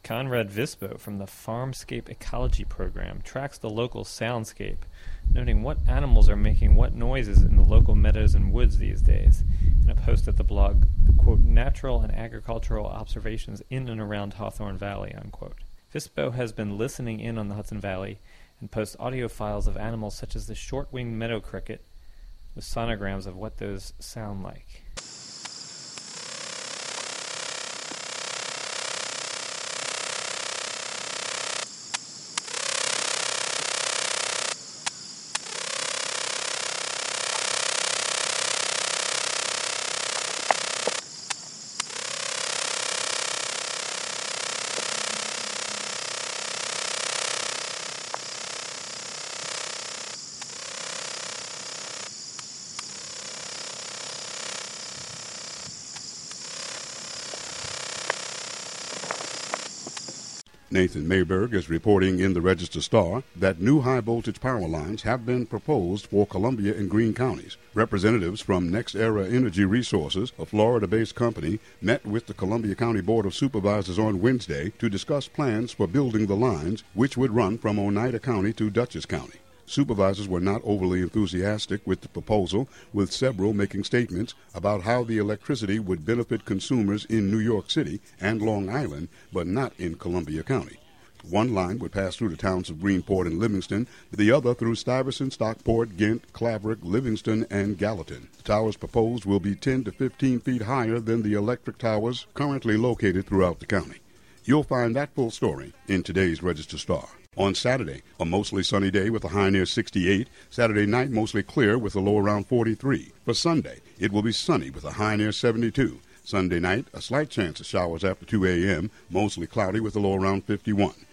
Conrad Vispo from the Farmscape Ecology Program tracks the local soundscape, noting what animals are making what noises in the local meadows and woods these days, in a post at the blog, quote, Natural and Agricultural Observations in and Around Hawthorne Valley, unquote. Vispo has been listening in on the Hudson Valley and posts audio files of animals such as the short-winged meadow cricket with sonograms of what those sound like. Nathan Mayberg is reporting in the Register-Star that new high-voltage power lines have been proposed for Columbia and Greene counties. Representatives from NextEra Energy Resources, a Florida-based company, met with the Columbia County Board of Supervisors on Wednesday to discuss plans for building the lines, which would run from Oneida County to Dutchess County. Supervisors were not overly enthusiastic with the proposal, with several making statements about how the electricity would benefit consumers in New York City and Long Island, but not in Columbia County. One line would pass through the towns of Greenport and Livingston, the other through Stuyvesant, Stockport, Ghent, Claverick, Livingston, and Gallatin. The towers proposed will be 10 to 15 feet higher than the electric towers currently located throughout the county. You'll find that full story in today's Register-Star. On Saturday, a mostly sunny day with a high near 68. Saturday night, mostly clear with a low around 43. For Sunday, it will be sunny with a high near 72. Sunday night, a slight chance of showers after 2 a.m., mostly cloudy with a low around 51.